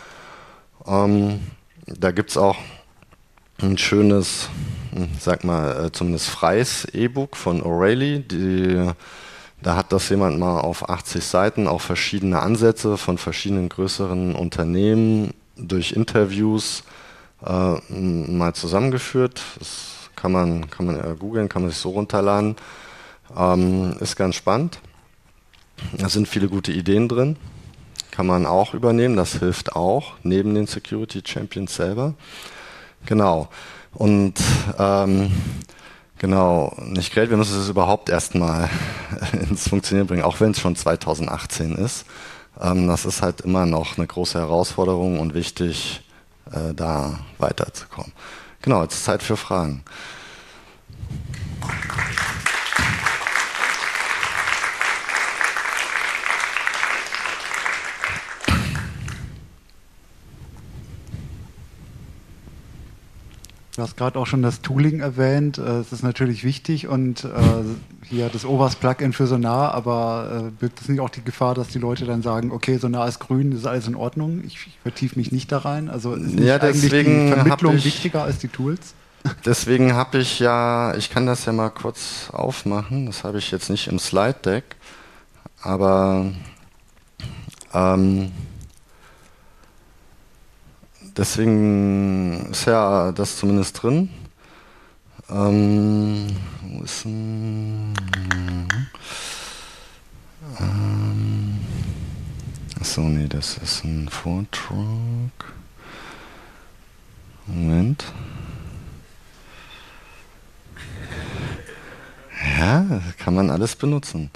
Da gibt es auch ein schönes, sag mal, zumindest freies E-Book von O'Reilly. Da hat das jemand mal auf 80 Seiten auch verschiedene Ansätze von verschiedenen größeren Unternehmen durch Interviews mal zusammengeführt. Das kann man googeln, kann man sich so runterladen. Ist ganz spannend. Da sind viele gute Ideen drin. Kann man auch übernehmen, das hilft auch, neben den Security Champions selber. Genau. Und genau, nicht Geld, wir müssen es überhaupt erstmal ins Funktionieren bringen, auch wenn es schon 2018 ist. Das ist halt immer noch eine große Herausforderung und wichtig, da weiterzukommen. Genau, jetzt ist Zeit für Fragen. Du hast gerade auch schon das Tooling erwähnt. Es ist natürlich wichtig und hier das OWASP-Plugin für Sonar, aber birgt es nicht auch die Gefahr, dass die Leute dann sagen, okay, Sonar ist grün, das ist alles in Ordnung, ich vertiefe mich nicht da rein? Also ist nicht eigentlich die Vermittlung wichtiger als die Tools? Deswegen habe ich ja, ich kann das ja mal kurz aufmachen, das habe ich jetzt nicht im Slide-Deck, aber deswegen ist ja das zumindest drin. Wo ist denn? Achso, nee, das ist ein Vortrag. Moment. Ja, kann man alles benutzen.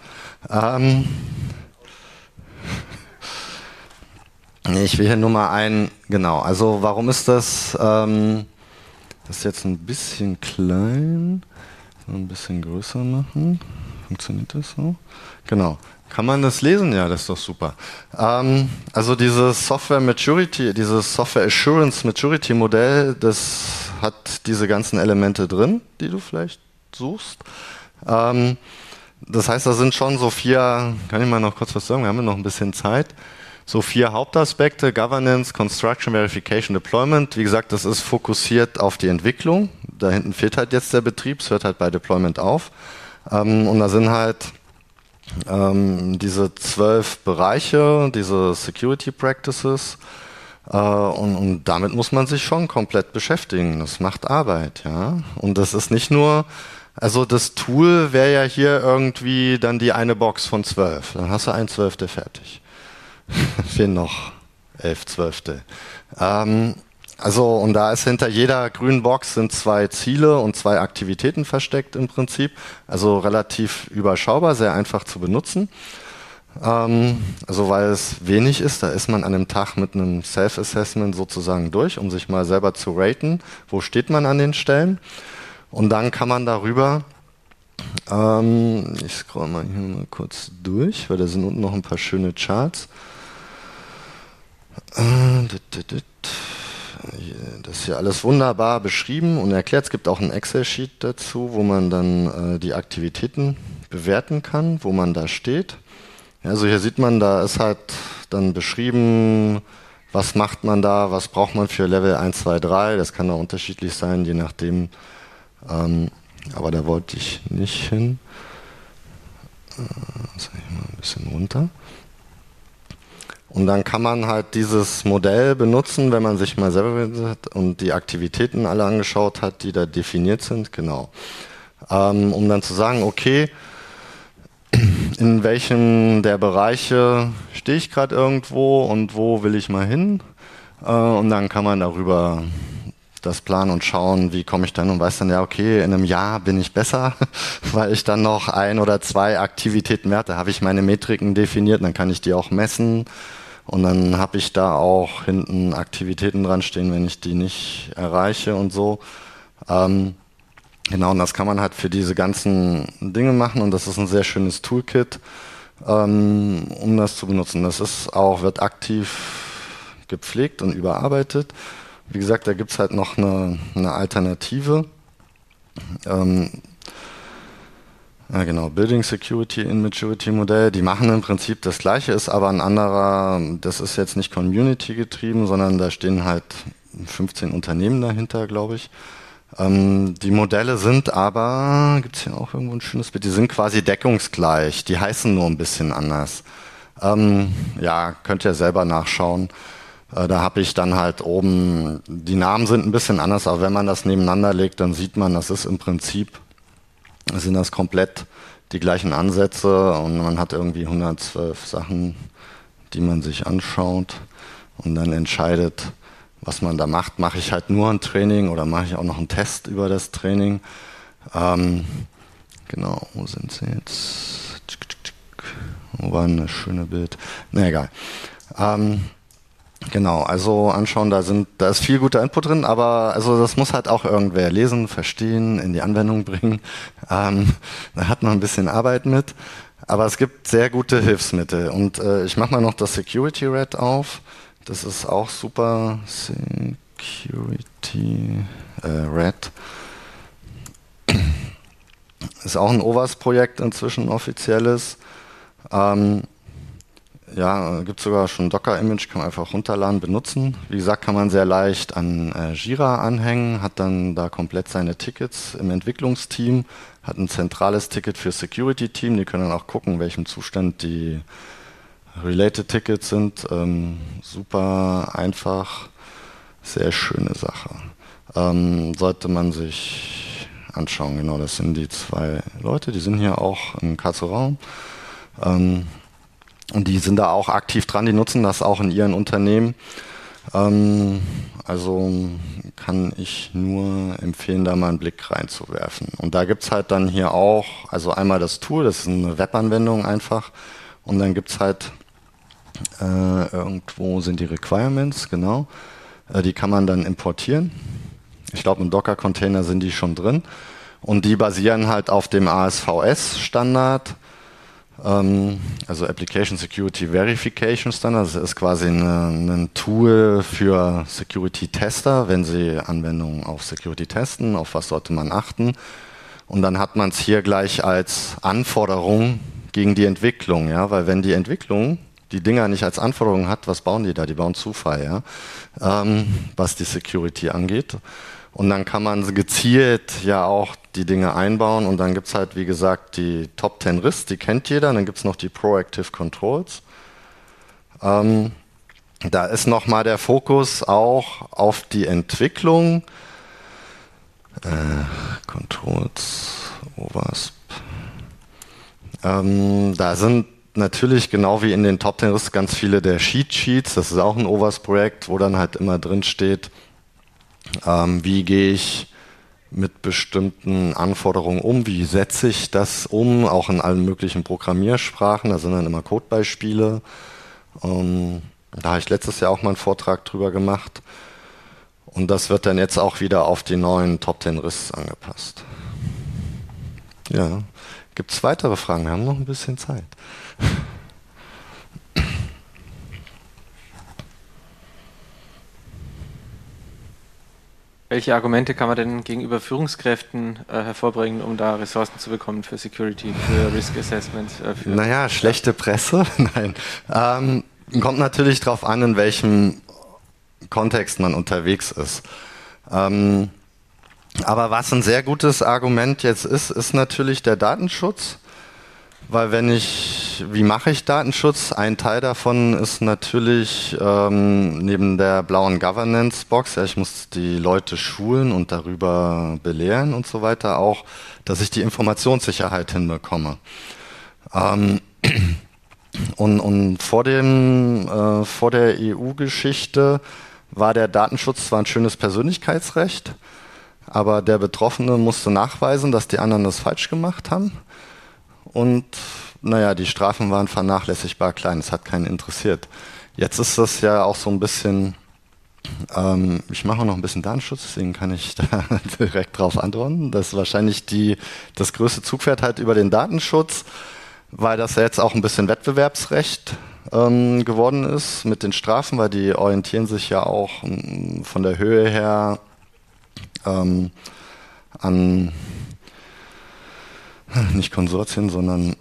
Ich will hier nur mal genau, also warum ist das, das ist jetzt ein bisschen klein, so ein bisschen größer machen, funktioniert das so? Genau, kann man das lesen? Ja, das ist doch super. Also dieses Software Maturity, dieses Software Assurance Maturity Modell, das hat diese ganzen Elemente drin, die du vielleicht suchst. Das heißt, da sind schon so 4, kann ich mal noch kurz was sagen, wir haben ja noch ein bisschen Zeit, so 4 Hauptaspekte: Governance, Construction, Verification, Deployment. Wie gesagt, das ist fokussiert auf die Entwicklung. Da hinten fehlt halt jetzt der Betrieb, es hört halt bei Deployment auf. Und da sind halt diese 12 Bereiche, diese Security Practices. Und damit muss man sich schon komplett beschäftigen. Das macht Arbeit, ja. Und das ist nicht nur, also das Tool wäre ja hier irgendwie dann die eine Box von 12. Dann hast du ein Zwölfte fertig. Fehlen noch 11 Zwölfte. Also, und da ist hinter jeder grünen Box sind 2 Ziele und 2 Aktivitäten versteckt im Prinzip. Also relativ überschaubar, sehr einfach zu benutzen. Also weil es wenig ist, da ist man an einem Tag mit einem Self-Assessment sozusagen durch, um sich mal selber zu raten, wo steht man an den Stellen. Und dann kann man darüber, ich scroll mal hier mal kurz durch, weil da sind unten noch ein paar schöne Charts. das ist hier alles wunderbar beschrieben und erklärt. Es gibt auch ein Excel-Sheet dazu, wo man dann die Aktivitäten bewerten kann, wo man da steht. Ja, also hier sieht man, da ist halt dann beschrieben, was macht man da, was braucht man für Level 1, 2, 3. Das kann auch unterschiedlich sein, je nachdem. Aber da wollte ich nicht hin. Sag ich mal ein bisschen runter. Und dann kann man halt dieses Modell benutzen, wenn man sich mal selber und die Aktivitäten alle angeschaut hat, die da definiert sind, genau. Um dann zu sagen, okay, in welchem der Bereiche stehe ich gerade irgendwo und wo will ich mal hin? Und dann kann man darüber das planen und schauen, wie komme ich dann und weiß dann, ja, okay, in einem Jahr bin ich besser, weil ich dann noch 1 oder 2 Aktivitäten werte. Habe ich meine Metriken definiert, dann kann ich die auch messen. Und dann habe ich da auch hinten Aktivitäten dran stehen, wenn ich die nicht erreiche und so. Genau, und das kann man halt für diese ganzen Dinge machen und das ist ein sehr schönes Toolkit, um das zu benutzen. Das ist auch, wird aktiv gepflegt und überarbeitet. Wie gesagt, da gibt es halt noch eine Alternative. Ja genau, Building Security in Maturity Modell, die machen im Prinzip das gleiche, ist aber ein anderer, das ist jetzt nicht Community getrieben, sondern da stehen halt 15 Unternehmen dahinter, glaube ich. Die Modelle sind aber, gibt es hier auch irgendwo ein schönes Bild, die sind quasi deckungsgleich, die heißen nur ein bisschen anders. Ja, könnt ihr selber nachschauen. Da habe ich dann halt oben, die Namen sind ein bisschen anders, aber wenn man das nebeneinander legt, dann sieht man, das ist im Prinzip, sind das komplett die gleichen Ansätze und man hat irgendwie 112 Sachen, die man sich anschaut und dann entscheidet, was man da macht. Mache ich halt nur ein Training oder mache ich auch noch einen Test über das Training? Genau, wo sind sie jetzt? Wo war ein schönes Bild? Na egal. Genau, also anschauen, da ist viel guter Input drin, aber also das muss halt auch irgendwer lesen, verstehen, in die Anwendung bringen. Da hat man ein bisschen Arbeit mit, aber es gibt sehr gute Hilfsmittel. Und ich mache mal noch das Security Red auf. Das ist auch super. Security Red. Ist auch ein OWASP-Projekt inzwischen offizielles. Ja, gibt sogar schon ein Docker-Image, kann man einfach runterladen, benutzen. Wie gesagt, kann man sehr leicht an Jira anhängen, hat dann da komplett seine Tickets im Entwicklungsteam, hat ein zentrales Ticket für Security-Team, die können dann auch gucken, in welchem Zustand die Related Tickets sind. Super einfach, sehr schöne Sache. Sollte man sich anschauen, genau, das sind die 2 Leute, die sind hier auch im Karlsruher Raum. Und die sind da auch aktiv dran, die nutzen das auch in ihren Unternehmen. Also kann ich nur empfehlen, da mal einen Blick reinzuwerfen. Und da gibt es halt dann hier auch, also einmal das Tool, das ist eine Webanwendung einfach. Und dann gibt es halt, irgendwo sind die Requirements, genau. Die kann man dann importieren. Ich glaube, im Docker-Container sind die schon drin. Und die basieren halt auf dem ASVS-Standard. Also Application Security Verification Standard, das ist quasi ein Tool für Security-Tester, wenn sie Anwendungen auf Security testen, auf was sollte man achten. Und dann hat man es hier gleich als Anforderung gegen die Entwicklung, ja, weil wenn die Entwicklung die Dinger nicht als Anforderung hat, was bauen die da? Die bauen Zufall, ja, was die Security angeht. Und dann kann man gezielt ja auch die Dinge einbauen und dann gibt es halt, wie gesagt, die Top 10 Risks, die kennt jeder, dann gibt es noch die Proactive Controls. Da ist nochmal der Fokus auch auf die Entwicklung. Controls, OWASP. Da sind natürlich genau wie in den Top 10 Risks ganz viele der Cheat Sheets, das ist auch ein OWASP-Projekt, wo dann halt immer drin steht, wie gehe ich mit bestimmten Anforderungen um, wie setze ich das um, auch in allen möglichen Programmiersprachen, da sind dann immer Codebeispiele. Da habe ich letztes Jahr auch mal einen Vortrag drüber gemacht und das wird dann jetzt auch wieder auf die neuen Top 10 Risks angepasst. Ja, gibt es weitere Fragen? Wir haben noch ein bisschen Zeit. Welche Argumente kann man denn gegenüber Führungskräften hervorbringen, um da Ressourcen zu bekommen für Security, für Risk Assessment? Naja, schlechte Presse? Nein. Kommt natürlich darauf an, in welchem Kontext man unterwegs ist. Aber was ein sehr gutes Argument jetzt ist natürlich der Datenschutz. Weil wie mache ich Datenschutz? Ein Teil davon ist natürlich neben der blauen Governance-Box, ja, ich muss die Leute schulen und darüber belehren und so weiter, auch, dass ich die Informationssicherheit hinbekomme. Und vor der EU-Geschichte war der Datenschutz zwar ein schönes Persönlichkeitsrecht, aber der Betroffene musste nachweisen, dass die anderen das falsch gemacht haben. Und naja, die Strafen waren vernachlässigbar klein, es hat keinen interessiert. Jetzt ist das ja auch so ein bisschen, ich mache auch noch ein bisschen Datenschutz, deswegen kann ich da direkt drauf antworten. Das ist wahrscheinlich das größte Zugpferd halt über den Datenschutz, weil das ja jetzt auch ein bisschen Wettbewerbsrecht geworden ist mit den Strafen, weil die orientieren sich ja auch von der Höhe her an nicht Konsortien, sondern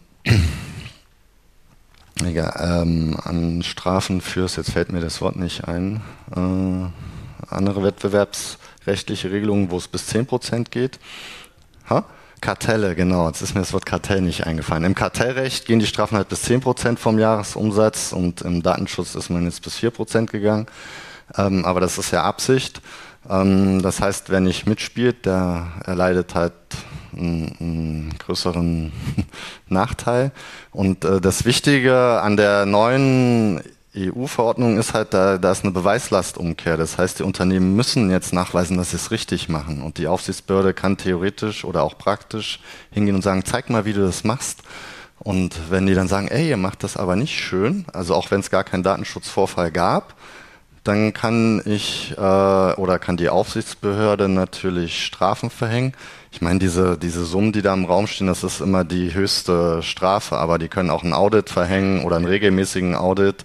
an Strafen jetzt fällt mir das Wort nicht ein, andere wettbewerbsrechtliche Regelungen, wo es bis 10% geht. Kartelle, genau, jetzt ist mir das Wort Kartell nicht eingefallen. Im Kartellrecht gehen die Strafen halt bis 10% vom Jahresumsatz und im Datenschutz ist man jetzt bis 4% gegangen. Aber das ist ja Absicht. Das heißt, wer nicht mitspielt, der erleidet halt einen größeren Nachteil. Und das Wichtige an der neuen EU-Verordnung ist halt, da ist eine Beweislastumkehr. Das heißt, die Unternehmen müssen jetzt nachweisen, dass sie es richtig machen. Und die Aufsichtsbehörde kann theoretisch oder auch praktisch hingehen und sagen, zeig mal, wie du das machst. Und wenn die dann sagen, ey, ihr macht das aber nicht schön, also auch wenn es gar keinen Datenschutzvorfall gab, dann kann kann die Aufsichtsbehörde natürlich Strafen verhängen. Ich meine, diese Summen, die da im Raum stehen, das ist immer die höchste Strafe, aber die können auch ein Audit verhängen oder einen regelmäßigen Audit.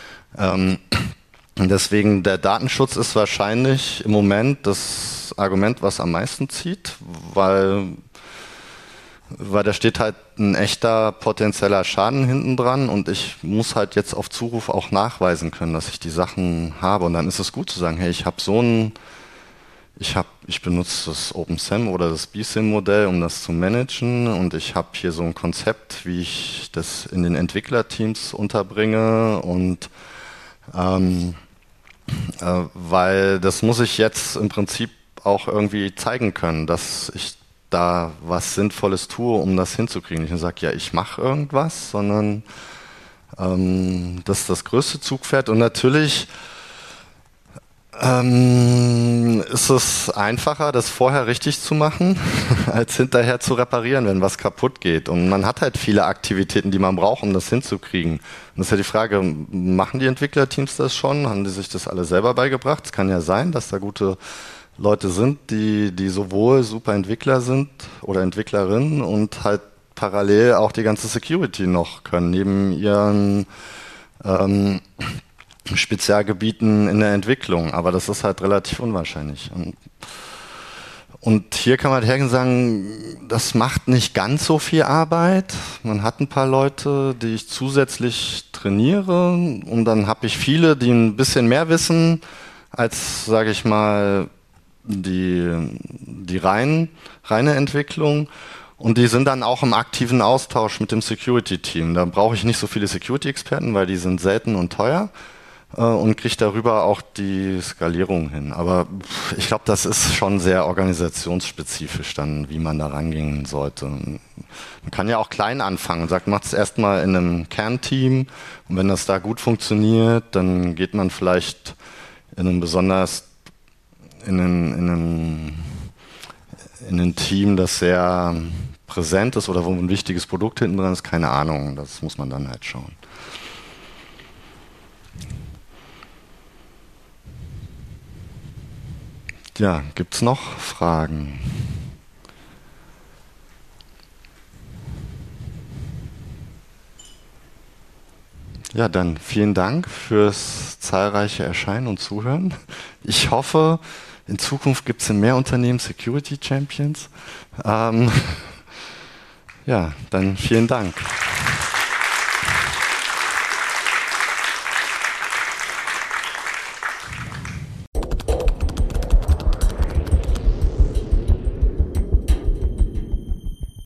Deswegen, der Datenschutz ist wahrscheinlich im Moment das Argument, was am meisten zieht, weil da steht halt ein echter potenzieller Schaden hinten dran und ich muss halt jetzt auf Zuruf auch nachweisen können, dass ich die Sachen habe. Und dann ist es gut zu sagen, hey, ich benutze das OpenSIM oder das BSIM-Modell, um das zu managen und ich habe hier so ein Konzept, wie ich das in den Entwicklerteams unterbringe und weil das muss ich jetzt im Prinzip auch irgendwie zeigen können, dass ich da was Sinnvolles tue, um das hinzukriegen. Ich sage, ja, ich mache irgendwas, sondern das ist das größte Zugpferd. Und natürlich ist es einfacher, das vorher richtig zu machen, als hinterher zu reparieren, wenn was kaputt geht. Und man hat halt viele Aktivitäten, die man braucht, um das hinzukriegen. Und das ist ja die Frage, machen die Entwicklerteams das schon? Haben die sich das alle selber beigebracht? Es kann ja sein, dass da gute Leute sind, die sowohl super Entwickler sind oder Entwicklerinnen und halt parallel auch die ganze Security noch können, neben ihren Spezialgebieten in der Entwicklung, aber das ist halt relativ unwahrscheinlich. Und hier kann man hergehen und sagen, das macht nicht ganz so viel Arbeit. Man hat ein paar Leute, die ich zusätzlich trainiere und dann habe ich viele, die ein bisschen mehr wissen als, sage ich mal, die reine Entwicklung. Und die sind dann auch im aktiven Austausch mit dem Security-Team. Da brauche ich nicht so viele Security-Experten, weil die sind selten und teuer. Und kriege darüber auch die Skalierung hin. Aber ich glaube, das ist schon sehr organisationsspezifisch dann, wie man da rangehen sollte. Man kann ja auch klein anfangen und sagt, macht es erstmal in einem Kernteam und wenn das da gut funktioniert, dann geht man vielleicht in ein Team, das sehr präsent ist oder wo ein wichtiges Produkt hinten dran ist, keine Ahnung, das muss man dann halt schauen. Ja, gibt es noch Fragen? Ja, dann vielen Dank fürs zahlreiche Erscheinen und Zuhören. Ich hoffe, In Zukunft gibt es in mehr Unternehmen Security Champions. Ja, dann vielen Dank.